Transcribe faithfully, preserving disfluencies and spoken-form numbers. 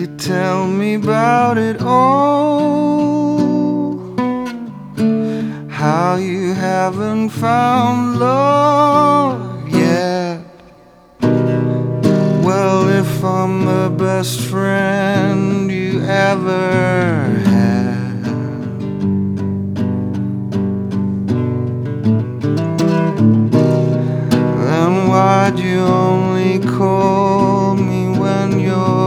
you tell me about it all? How you haven't found love yet? Well, if I'm the best friend you ever